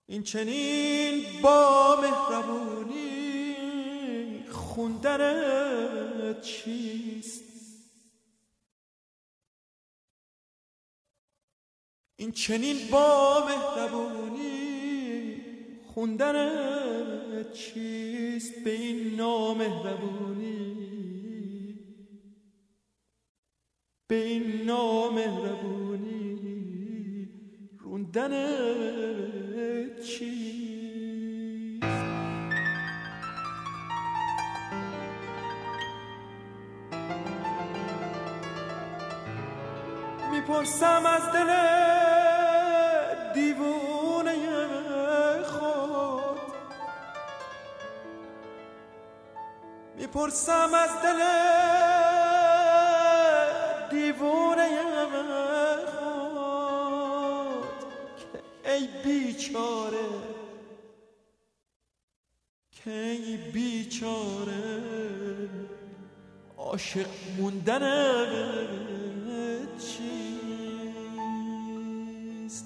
این چنین با مهربونی خوندنت چیست؟ این چنین با مهربونی خوندنت چیست؟ به این نامهربونی، به این نامهربونی روندنت چیست؟ میپرسم از دل دیوونه خود، میپرسم از دل دیوونه خود که ای بیچاره، که ای بیچاره عاشق موندنت چیست؟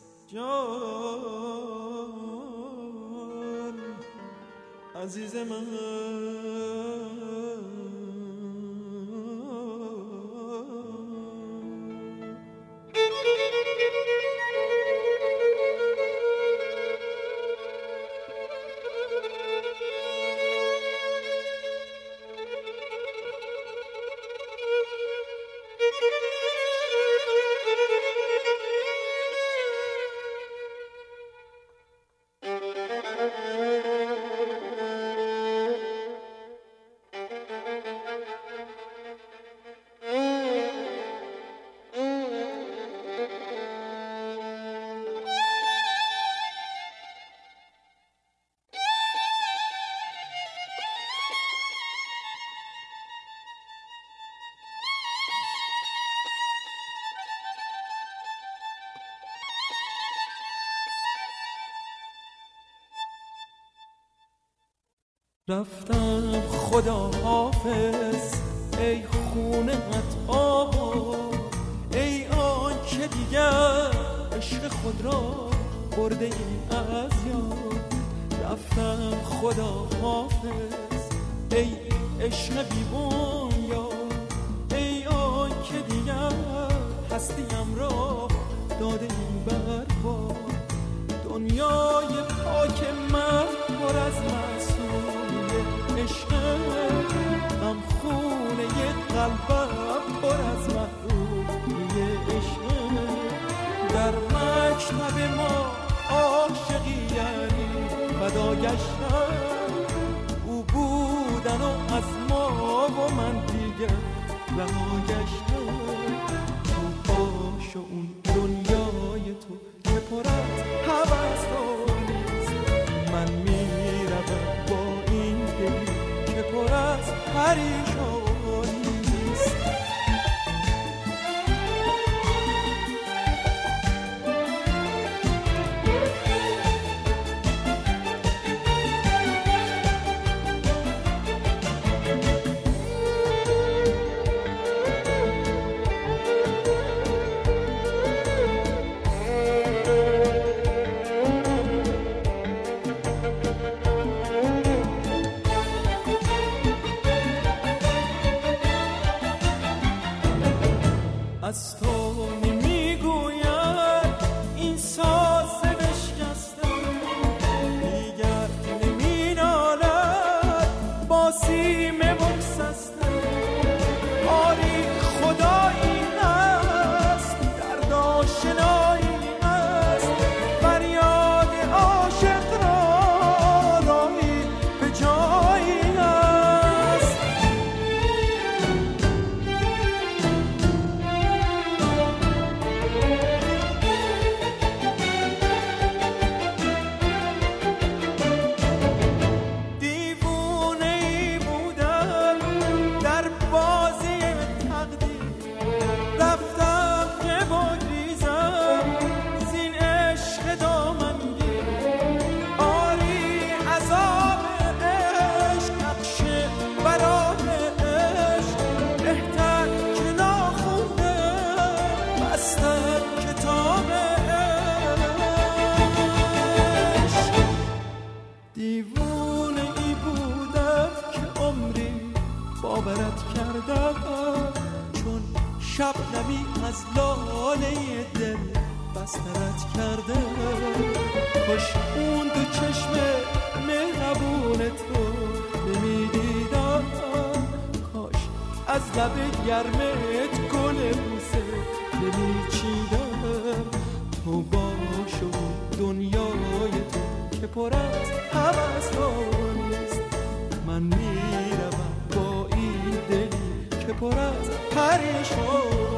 جان عزیز من، رفتم خدا حافظ ای خونت آب، ای آن که دیگر عشق خود را برده ای از یاد. رفتم خدا حافظ ای عشق بیبون یاد، ای آن که دیگر هستیم را داده ای برباد. دنیای پاک من پر از عشق، غم خونه قلبم پر از محرومی عشق. در مکتب ما عاشقی یعنی فدا گشتن، او بودن و از ما و من دیگه رها گشتن. تو باش و اون دنیای تو که پر از هوس نیست، من میروم با این دلی که پر از پریشانی است. کاش اون دو چشم مهربون تو نمیدیدم، کاش از لب گرمت گل بوسه نمیچیدم. تو باش و دنیای تو که پر از هوس‌هاست، من میروم با این دلی که پر از پریشان.